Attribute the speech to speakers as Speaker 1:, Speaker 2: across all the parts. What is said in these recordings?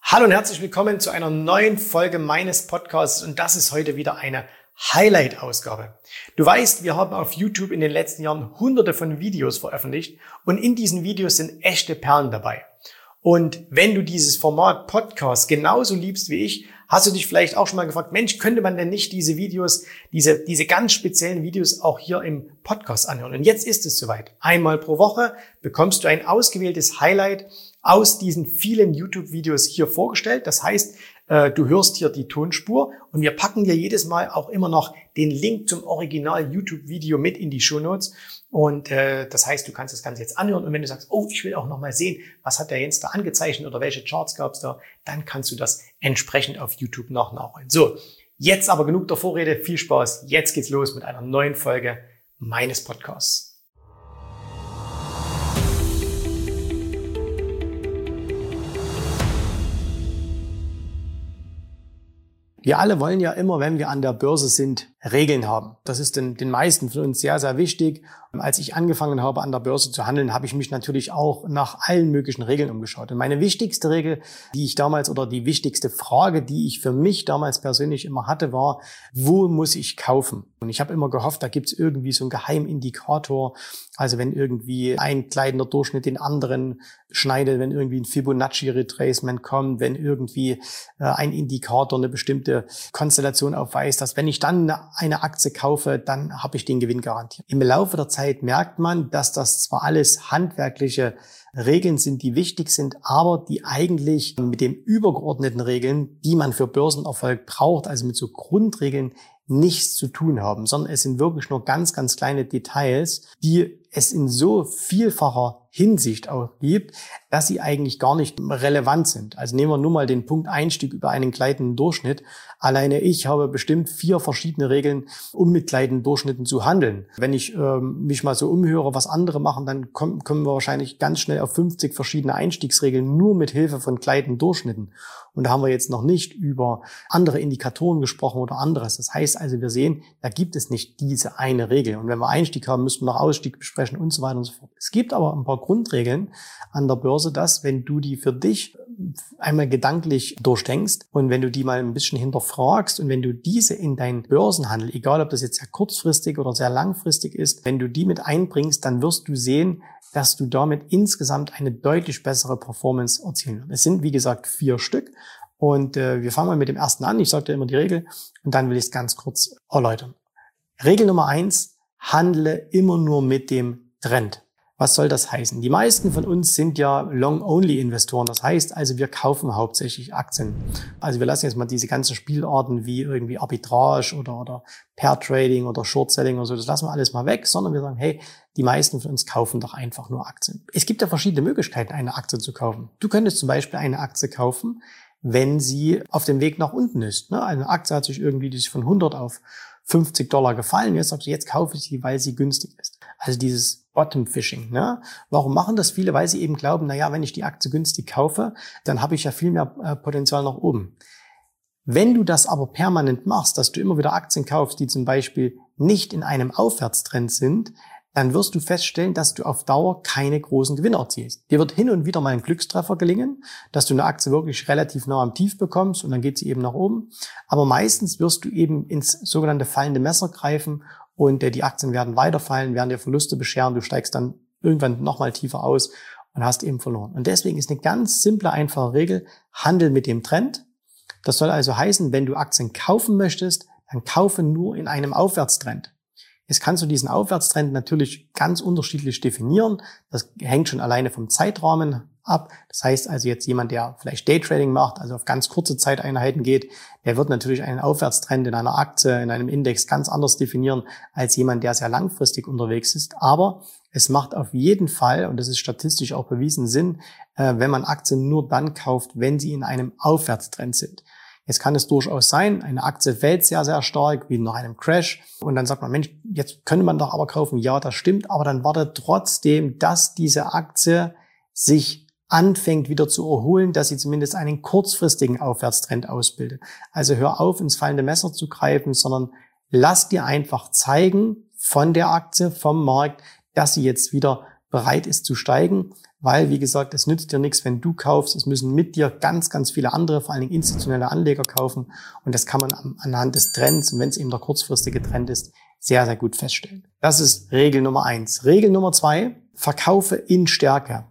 Speaker 1: Hallo und herzlich willkommen zu einer neuen Folge meines Podcasts und das ist heute wieder eine Highlight-Ausgabe. Du weißt, wir haben auf YouTube in den letzten Jahren hunderte von Videos veröffentlicht und in diesen Videos sind echte Perlen dabei. Und wenn du dieses Format Podcast genauso liebst wie ich, hast du dich vielleicht auch schon mal gefragt, Mensch, könnte man denn nicht diese Videos, diese ganz speziellen Videos auch hier im Podcast anhören? Und jetzt ist es soweit. Einmal pro Woche bekommst du ein ausgewähltes Highlight aus diesen vielen YouTube-Videos hier vorgestellt. Das heißt, du hörst hier die Tonspur und wir packen dir jedes Mal auch immer noch den Link zum Original-YouTube-Video mit in die Shownotes. Und das heißt, du kannst das Ganze jetzt anhören und wenn du sagst, oh, ich will auch noch mal sehen, was hat der Jens da angezeichnet oder welche Charts gab es da, dann kannst du das entsprechend auf YouTube noch nachholen. So, jetzt aber genug der Vorrede, viel Spaß. Jetzt geht's los mit einer neuen Folge meines Podcasts. Wir alle wollen ja immer, wenn wir an der Börse sind, Regeln haben. Das ist den meisten von uns sehr, sehr wichtig. Als ich angefangen habe, an der Börse zu handeln, habe ich mich natürlich auch nach allen möglichen Regeln umgeschaut. Und meine wichtigste Regel, die ich damals oder die wichtigste Frage, die ich für mich damals persönlich immer hatte, war, wo muss ich kaufen? Und ich habe immer gehofft, da gibt's irgendwie so einen Geheimindikator. Also wenn irgendwie ein gleitender Durchschnitt den anderen schneidet, wenn irgendwie ein Fibonacci-Retracement kommt, wenn irgendwie ein Indikator eine bestimmte Konstellation aufweist, dass wenn ich dann eine Aktie kaufe, dann habe ich den Gewinn garantiert. Im Laufe der Zeit merkt man, dass das zwar alles handwerkliche Regeln sind, die wichtig sind, aber die eigentlich mit den übergeordneten Regeln, die man für Börsenerfolg braucht, also mit so Grundregeln, nichts zu tun haben, sondern es sind wirklich nur ganz, ganz kleine Details, die es in so vielfacher Hinsicht auch gibt, dass sie eigentlich gar nicht relevant sind. Also nehmen wir nur mal den Punkt Einstieg über einen gleitenden Durchschnitt. Alleine ich habe bestimmt 4 verschiedene Regeln, um mit gleitenden Durchschnitten zu handeln. Wenn ich mich mal so umhöre, was andere machen, dann kommen wir wahrscheinlich ganz schnell auf 50 verschiedene Einstiegsregeln, nur mit Hilfe von gleitenden Durchschnitten. Und da haben wir jetzt noch nicht über andere Indikatoren gesprochen oder anderes. Das heißt also, wir sehen, da gibt es nicht diese eine Regel. Und wenn wir Einstieg haben, müssen wir noch Ausstieg besprechen und so weiter und so fort. Es gibt aber ein paar Grundregeln an der Börse, dass, wenn du die für dich einmal gedanklich durchdenkst und wenn du die mal ein bisschen hinterfragst und wenn du diese in deinen Börsenhandel, egal ob das jetzt sehr kurzfristig oder sehr langfristig ist, wenn du die mit einbringst, dann wirst du sehen, dass du damit insgesamt eine deutlich bessere Performance erzielen wirst. Es sind, wie gesagt, 4 Stück und wir fangen mal mit dem ersten an. Ich sage dir immer die Regel und dann will ich es ganz kurz erläutern. Regel Nummer 1, handle immer nur mit dem Trend. Was soll das heißen? Die meisten von uns sind ja Long-Only-Investoren. Das heißt also, wir kaufen hauptsächlich Aktien. Also wir lassen jetzt mal diese ganzen Spielarten wie irgendwie Arbitrage oder Pair-Trading oder Short-Selling oder so, das lassen wir alles mal weg, sondern wir sagen, hey, die meisten von uns kaufen doch einfach nur Aktien. Es gibt ja verschiedene Möglichkeiten, eine Aktie zu kaufen. Du könntest zum Beispiel eine Aktie kaufen, wenn sie auf dem Weg nach unten ist. Eine Aktie hat sich irgendwie von 100 auf $50 gefallen. Jetzt sagst du, jetzt kaufe ich sie, weil sie günstig ist. Also dieses Bottom Fishing. Ne? Warum machen das viele? Weil sie eben glauben, naja, wenn ich die Aktie günstig kaufe, dann habe ich ja viel mehr Potenzial nach oben. Wenn du das aber permanent machst, dass du immer wieder Aktien kaufst, die zum Beispiel nicht in einem Aufwärtstrend sind, dann wirst du feststellen, dass du auf Dauer keine großen Gewinne erzielst. Dir wird hin und wieder mal ein Glückstreffer gelingen, dass du eine Aktie wirklich relativ nah am Tief bekommst und dann geht sie eben nach oben. Aber meistens wirst du eben ins sogenannte fallende Messer greifen und die Aktien werden weiterfallen, werden dir Verluste bescheren, du steigst dann irgendwann nochmal tiefer aus und hast eben verloren. Und deswegen ist eine ganz simple, einfache Regel, handel mit dem Trend. Das soll also heißen, wenn du Aktien kaufen möchtest, dann kaufe nur in einem Aufwärtstrend. Jetzt kannst du diesen Aufwärtstrend natürlich ganz unterschiedlich definieren. Das hängt schon alleine vom Zeitrahmen ab. Das heißt also jetzt jemand, der vielleicht Daytrading macht, also auf ganz kurze Zeiteinheiten geht, der wird natürlich einen Aufwärtstrend in einer Aktie, in einem Index ganz anders definieren als jemand, der sehr langfristig unterwegs ist. Aber es macht auf jeden Fall, und das ist statistisch auch bewiesen, Sinn, wenn man Aktien nur dann kauft, wenn sie in einem Aufwärtstrend sind. Jetzt kann es durchaus sein, eine Aktie fällt sehr, sehr stark, wie nach einem Crash. Und dann sagt man, Mensch, jetzt könnte man doch aber kaufen. Ja, das stimmt, aber dann wartet trotzdem, dass diese Aktie sich anfängt wieder zu erholen, dass sie zumindest einen kurzfristigen Aufwärtstrend ausbildet. Also hör auf, ins fallende Messer zu greifen, sondern lass dir einfach zeigen von der Aktie, vom Markt, dass sie jetzt wieder bereit ist zu steigen. weil, wie gesagt, es nützt dir nichts, wenn du kaufst. Es müssen mit dir ganz, ganz viele andere, vor allen Dingen institutionelle Anleger kaufen. Und das kann man anhand des Trends, und wenn es eben der kurzfristige Trend ist, sehr, sehr gut feststellen. Das ist Regel Nummer 1. Regel Nummer 2, verkaufe in Stärke.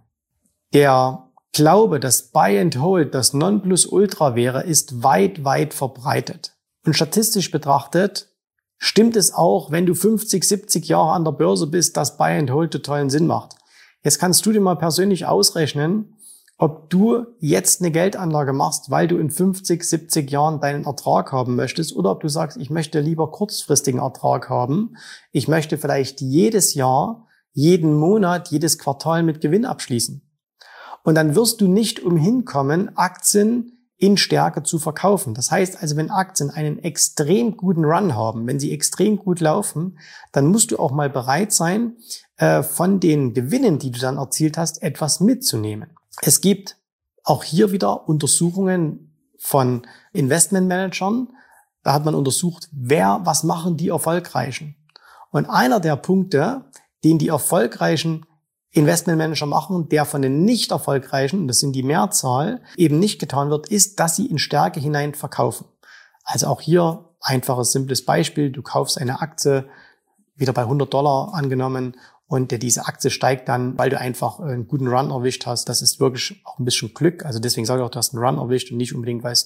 Speaker 1: Der Glaube, dass Buy and Hold das Nonplusultra wäre, ist weit, weit verbreitet. Und statistisch betrachtet stimmt es auch, wenn du 50, 70 Jahre an der Börse bist, dass Buy and Hold totalen Sinn macht. Jetzt kannst du dir mal persönlich ausrechnen, ob du jetzt eine Geldanlage machst, weil du in 50, 70 Jahren deinen Ertrag haben möchtest, oder ob du sagst, ich möchte lieber kurzfristigen Ertrag haben. Ich möchte vielleicht jedes Jahr, jeden Monat, jedes Quartal mit Gewinn abschließen. Und dann wirst du nicht umhin kommen, Aktien in Stärke zu verkaufen. Das heißt also, wenn Aktien einen extrem guten Run haben, wenn sie extrem gut laufen, dann musst du auch mal bereit sein, von den Gewinnen, die du dann erzielt hast, etwas mitzunehmen. Es gibt auch hier wieder Untersuchungen von Investmentmanagern. Da hat man untersucht, was machen die Erfolgreichen. Und einer der Punkte, den die erfolgreichen Investmentmanager machen, der von den nicht erfolgreichen, das sind die Mehrzahl, eben nicht getan wird, ist, dass sie in Stärke hinein verkaufen. Also auch hier einfaches, simples Beispiel. Du kaufst eine Aktie wieder bei $100 angenommen und diese Aktie steigt dann, weil du einfach einen guten Run erwischt hast. Das ist wirklich auch ein bisschen Glück. Also deswegen sage ich auch, du hast einen Run erwischt und nicht unbedingt, weil es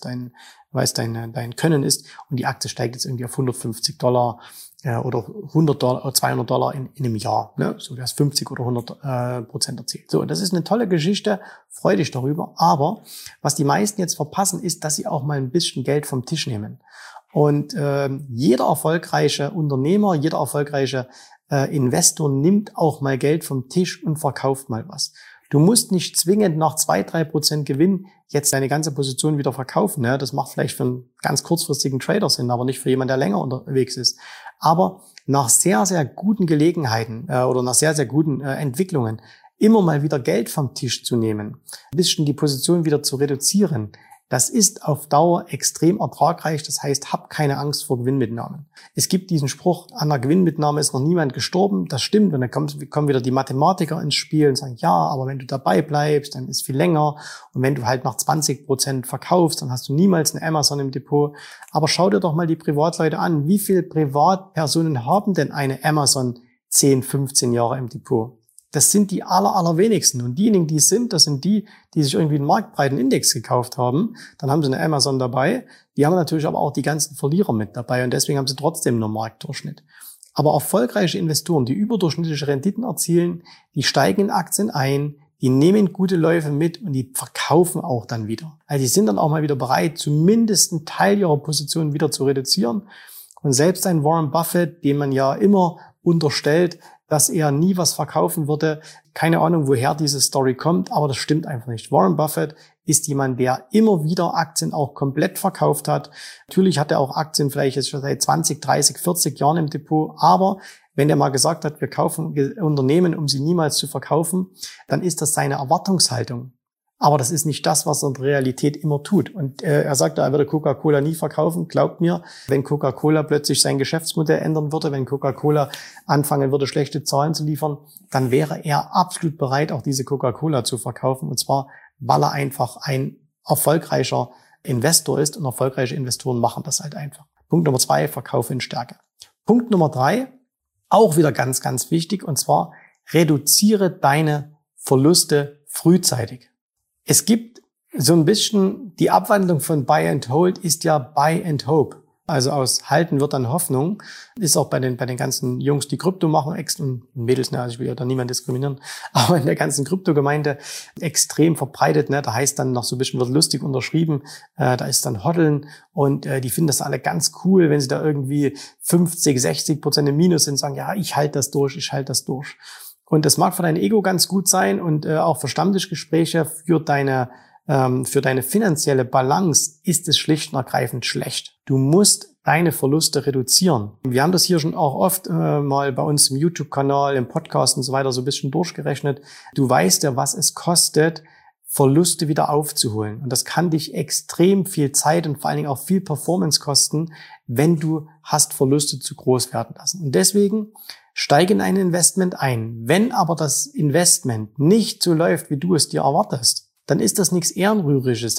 Speaker 1: dein Können ist. Und die Aktie steigt jetzt irgendwie auf $150 oder $100 oder $200 in einem Jahr. Ne? So, du hast 50 oder 100% erzielt. So, das ist eine tolle Geschichte. Freu dich darüber. Aber was die meisten jetzt verpassen, ist, dass sie auch mal ein bisschen Geld vom Tisch nehmen. Und jeder erfolgreiche Unternehmer, jeder erfolgreiche Investor nimmt auch mal Geld vom Tisch und verkauft mal was. Du musst nicht zwingend nach 2-3% Gewinn jetzt deine ganze Position wieder verkaufen. Ne? Das macht vielleicht für einen ganz kurzfristigen Trader Sinn, aber nicht für jemanden, der länger unterwegs ist. Aber nach sehr, sehr guten Gelegenheiten oder nach sehr, sehr guten Entwicklungen immer mal wieder Geld vom Tisch zu nehmen, ein bisschen die Position wieder zu reduzieren, das ist auf Dauer extrem ertragreich. Das heißt, hab keine Angst vor Gewinnmitnahmen. Es gibt diesen Spruch, an der Gewinnmitnahme ist noch niemand gestorben. Das stimmt. Und dann kommen wieder die Mathematiker ins Spiel und sagen, ja, aber wenn du dabei bleibst, dann ist viel länger. Und wenn du halt nach 20% verkaufst, dann hast du niemals eine Amazon im Depot. Aber schau dir doch mal die Privatleute an. Wie viele Privatpersonen haben denn eine Amazon 10, 15 Jahre im Depot? Das sind die allerwenigsten. Und diejenigen, die es sind, das sind die sich irgendwie einen marktbreiten Index gekauft haben. Dann haben sie eine Amazon dabei. Die haben natürlich aber auch die ganzen Verlierer mit dabei. Und deswegen haben sie trotzdem nur Marktdurchschnitt. Aber erfolgreiche Investoren, die überdurchschnittliche Renditen erzielen, die steigen in Aktien ein, die nehmen gute Läufe mit und die verkaufen auch dann wieder. Also die sind dann auch mal wieder bereit, zumindest einen Teil ihrer Position wieder zu reduzieren. Und selbst ein Warren Buffett, dem man ja immer unterstellt, dass er nie was verkaufen würde. Keine Ahnung, woher diese Story kommt, aber das stimmt einfach nicht. Warren Buffett ist jemand, der immer wieder Aktien auch komplett verkauft hat. Natürlich hat er auch Aktien vielleicht jetzt schon seit 20, 30, 40 Jahren im Depot, aber wenn er mal gesagt hat, wir kaufen Unternehmen, um sie niemals zu verkaufen, dann ist das seine Erwartungshaltung. Aber das ist nicht das, was er in der Realität immer tut. Und er sagt, er würde Coca-Cola nie verkaufen. Glaubt mir, wenn Coca-Cola plötzlich sein Geschäftsmodell ändern würde, wenn Coca-Cola anfangen würde, schlechte Zahlen zu liefern, dann wäre er absolut bereit, auch diese Coca-Cola zu verkaufen. Und zwar, weil er einfach ein erfolgreicher Investor ist. Und erfolgreiche Investoren machen das halt einfach. Punkt Nummer 2, Verkaufe in Stärke. Punkt Nummer 3, auch wieder ganz, ganz wichtig. Und zwar, reduziere deine Verluste frühzeitig. Es gibt so ein bisschen, die Abwandlung von Buy and Hold ist ja Buy and Hope. Also aus Halten wird dann Hoffnung. Ist auch bei den ganzen Jungs, die Krypto machen, und Mädels, ne, also ich will ja da niemand diskriminieren, aber in der ganzen Kryptogemeinde extrem verbreitet, ne, da heißt dann noch so ein bisschen, wird lustig unterschrieben, da ist dann Hoddeln und die finden das alle ganz cool, wenn sie da irgendwie 50-60% im Minus sind, sagen, ja, ich halte das durch. Und das mag für dein Ego ganz gut sein und auch für Stammtischgespräche, für deine finanzielle Balance ist es schlicht und ergreifend schlecht. Du musst deine Verluste reduzieren. Wir haben das hier schon auch oft mal bei uns im YouTube-Kanal, im Podcast und so weiter so ein bisschen durchgerechnet. Du weißt ja, was es kostet, Verluste wieder aufzuholen. Und das kann dich extrem viel Zeit und vor allen Dingen auch viel Performance kosten, wenn du hast Verluste zu groß werden lassen. Und deswegen steige in ein Investment ein. Wenn aber das Investment nicht so läuft, wie du es dir erwartest, dann ist das nichts Ehrenrühriges.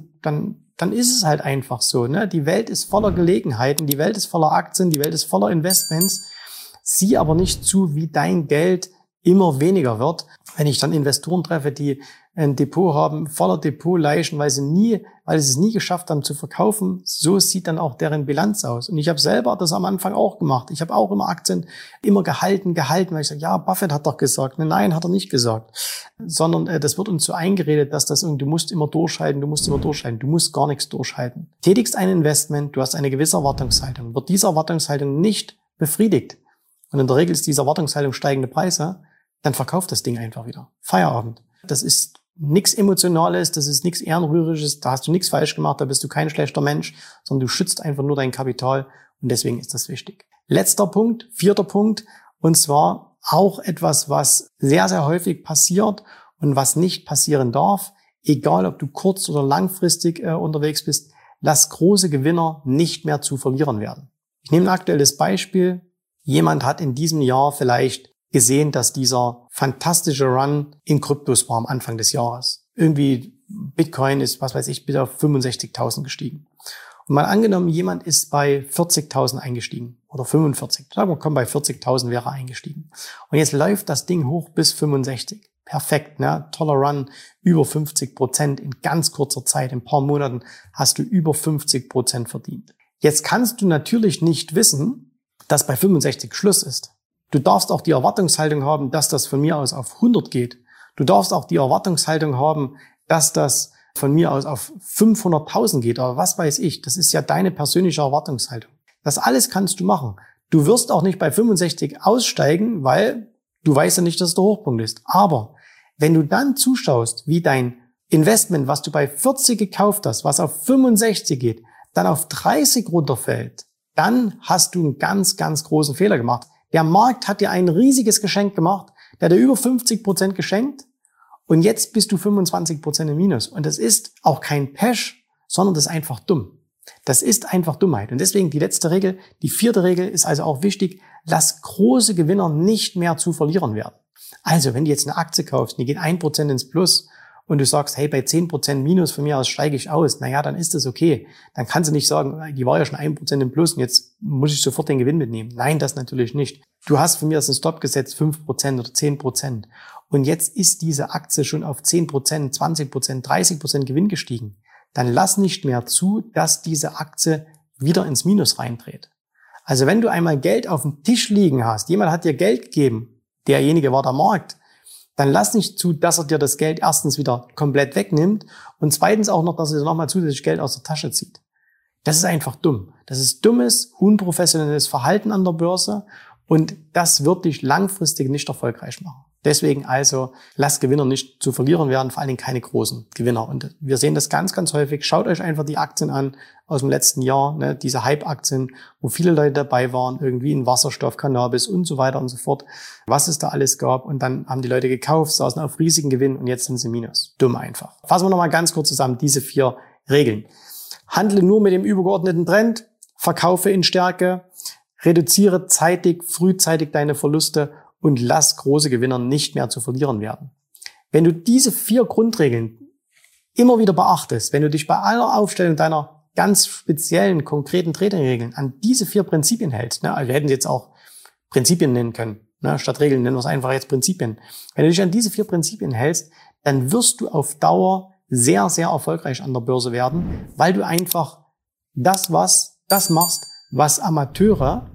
Speaker 1: Dann ist es halt einfach so, ne? Die Welt ist voller Gelegenheiten, die Welt ist voller Aktien, die Welt ist voller Investments. Sieh aber nicht zu, wie dein Geld immer weniger wird. Wenn ich dann Investoren treffe, die ein Depot haben, voller Depotleichen, weil sie es nie geschafft haben zu verkaufen, so sieht dann auch deren Bilanz aus. Und ich habe selber das am Anfang auch gemacht. Ich habe auch immer Aktien immer gehalten, weil ich sage, ja, Buffett hat doch gesagt. Nein, hat er nicht gesagt. Sondern das wird uns so eingeredet, dass du musst immer durchhalten, du musst gar nichts durchhalten. Tätigst ein Investment, du hast eine gewisse Erwartungshaltung. Wird diese Erwartungshaltung nicht befriedigt, und in der Regel ist diese Erwartungshaltung steigende Preise, dann verkauf das Ding einfach wieder. Feierabend. Das ist nichts Emotionales, das ist nichts Ehrenrühriges, da hast du nichts falsch gemacht, da bist du kein schlechter Mensch, sondern du schützt einfach nur dein Kapital, und deswegen ist das wichtig. Letzter Punkt, 4. Punkt, und zwar auch etwas, was sehr, sehr häufig passiert und was nicht passieren darf, egal ob du kurz- oder langfristig unterwegs bist, lass große Gewinner nicht mehr zu verlieren werden. Ich nehme ein aktuelles Beispiel. Jemand hat in diesem Jahr vielleicht gesehen, dass dieser fantastische Run in Kryptos war am Anfang des Jahres. Irgendwie Bitcoin ist, was weiß ich, bis auf 65.000 gestiegen. Und mal angenommen, jemand ist bei 40.000 eingestiegen oder 45. Sagen wir, komm, bei 40.000 wäre er eingestiegen. Und jetzt läuft das Ding hoch bis 65. Perfekt, ne? Toller Run, über 50% in ganz kurzer Zeit. In ein paar Monaten hast du über 50% verdient. Jetzt kannst du natürlich nicht wissen, dass bei 65 Schluss ist. Du darfst auch die Erwartungshaltung haben, dass das von mir aus auf 100 geht. Du darfst auch die Erwartungshaltung haben, dass das von mir aus auf 500.000 geht, oder was weiß ich. Das ist ja deine persönliche Erwartungshaltung. Das alles kannst du machen. Du wirst auch nicht bei 65 aussteigen, weil du weißt ja nicht, dass es der Hochpunkt ist. Aber wenn du dann zuschaust, wie dein Investment, was du bei 40 gekauft hast, was auf 65 geht, dann auf 30 runterfällt, dann hast du einen ganz, ganz großen Fehler gemacht. Der Markt hat dir ein riesiges Geschenk gemacht, der hat dir über 50% geschenkt, und jetzt bist du 25% im Minus. Und das ist auch kein Pech, sondern das ist einfach dumm. Das ist einfach Dummheit. Und deswegen die letzte Regel, die 4. Regel ist also auch wichtig: Lass große Gewinner nicht mehr zu verlieren werden. Also wenn du jetzt eine Aktie kaufst, die geht 1% ins Plus, und du sagst, hey, bei 10% Minus von mir aus steige ich aus, naja, dann ist das okay. Dann kannst du nicht sagen, die war ja schon 1% im Plus und jetzt muss ich sofort den Gewinn mitnehmen. Nein, das natürlich nicht. Du hast von mir aus einen Stop gesetzt, 5% oder 10%. Und jetzt ist diese Aktie schon auf 10%, 20%, 30% Gewinn gestiegen. Dann lass nicht mehr zu, dass diese Aktie wieder ins Minus reindreht. Also wenn du einmal Geld auf dem Tisch liegen hast, jemand hat dir Geld gegeben, derjenige war der Markt, dann lass nicht zu, dass er dir das Geld erstens wieder komplett wegnimmt und zweitens auch noch, dass er dir nochmal zusätzlich Geld aus der Tasche zieht. Das ist einfach dumm. Das ist dummes, unprofessionelles Verhalten an der Börse, und das wird dich langfristig nicht erfolgreich machen. Deswegen also, lass Gewinner nicht zu verlieren werden, vor allen Dingen keine großen Gewinner. Und wir sehen das ganz, ganz häufig. Schaut euch einfach die Aktien an aus dem letzten Jahr, ne, diese Hype-Aktien, wo viele Leute dabei waren, irgendwie in Wasserstoff, Cannabis und so weiter und so fort, was es da alles gab. Und dann haben die Leute gekauft, saßen auf riesigen Gewinn und jetzt sind sie minus. Dumm einfach. Fassen wir nochmal ganz kurz zusammen diese 4 Regeln. Handle nur mit dem übergeordneten Trend, verkaufe in Stärke, reduziere frühzeitig deine Verluste und lass große Gewinner nicht mehr zu verlieren werden. Wenn du diese 4 Grundregeln immer wieder beachtest, wenn du dich bei aller Aufstellung deiner ganz speziellen, konkreten Trading-Regeln an diese 4 Prinzipien hältst, ne, also wir hätten jetzt auch Prinzipien nennen können, ne, statt Regeln nennen wir es einfach jetzt Prinzipien. Wenn du dich an diese 4 Prinzipien hältst, dann wirst du auf Dauer sehr, sehr erfolgreich an der Börse werden, weil du einfach das machst, was Amateure,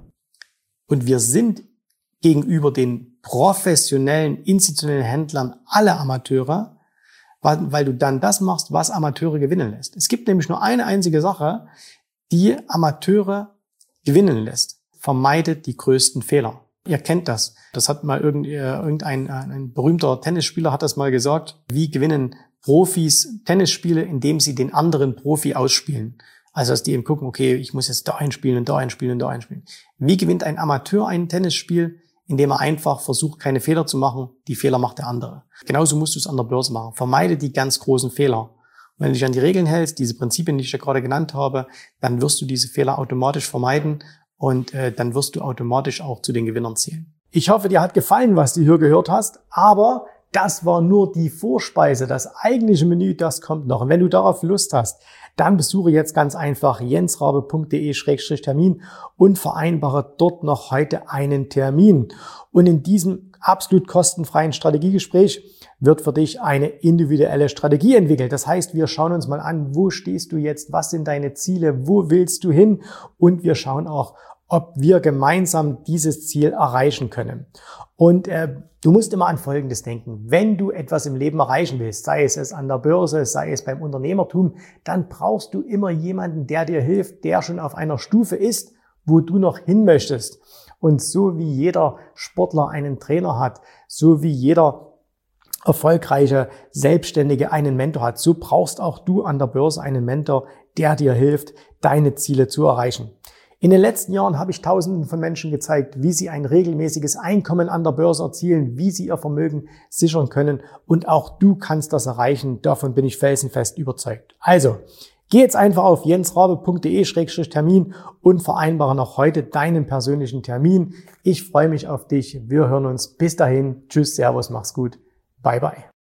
Speaker 1: und wir sind gegenüber den professionellen, institutionellen Händlern alle Amateure, weil du dann das machst, was Amateure gewinnen lässt. Es gibt nämlich nur eine einzige Sache, die Amateure gewinnen lässt. Vermeidet die größten Fehler. Ihr kennt das. Das hat mal ein berühmter Tennisspieler hat das mal gesagt. Wie gewinnen Profis Tennisspiele, indem sie den anderen Profi ausspielen? Also, dass die eben gucken, okay, ich muss jetzt da einspielen und da einspielen und da einspielen. Wie gewinnt ein Amateur ein Tennisspiel? indem er einfach versucht, keine Fehler zu machen. Die Fehler macht der andere. Genauso musst du es an der Börse machen. Vermeide die ganz großen Fehler. Und wenn du dich an die Regeln hältst, diese Prinzipien, die ich ja gerade genannt habe, dann wirst du diese Fehler automatisch vermeiden und dann wirst du automatisch auch zu den Gewinnern zählen. Ich hoffe, dir hat gefallen, was du hier gehört hast, aber das war nur die Vorspeise. Das eigentliche Menü, das kommt noch. Und wenn du darauf Lust hast, dann besuche jetzt ganz einfach jensrabe.de/termin und vereinbare dort noch heute einen Termin. Und in diesem absolut kostenfreien Strategiegespräch wird für dich eine individuelle Strategie entwickelt. Das heißt, wir schauen uns mal an, wo stehst du jetzt, was sind deine Ziele, wo willst du hin, und wir schauen auch, ob wir gemeinsam dieses Ziel erreichen können. Und du musst immer an Folgendes denken. Wenn du etwas im Leben erreichen willst, sei es an der Börse, sei es beim Unternehmertum, dann brauchst du immer jemanden, der dir hilft, der schon auf einer Stufe ist, wo du noch hin möchtest. Und so wie jeder Sportler einen Trainer hat, so wie jeder erfolgreiche Selbstständige einen Mentor hat, so brauchst auch du an der Börse einen Mentor, der dir hilft, deine Ziele zu erreichen. In den letzten Jahren habe ich Tausenden von Menschen gezeigt, wie sie ein regelmäßiges Einkommen an der Börse erzielen, wie sie ihr Vermögen sichern können, und auch du kannst das erreichen. Davon bin ich felsenfest überzeugt. Also, geh jetzt einfach auf jensrabe.de/termin und vereinbare noch heute deinen persönlichen Termin. Ich freue mich auf dich. Wir hören uns. Bis dahin. Tschüss, Servus, mach's gut. Bye, bye.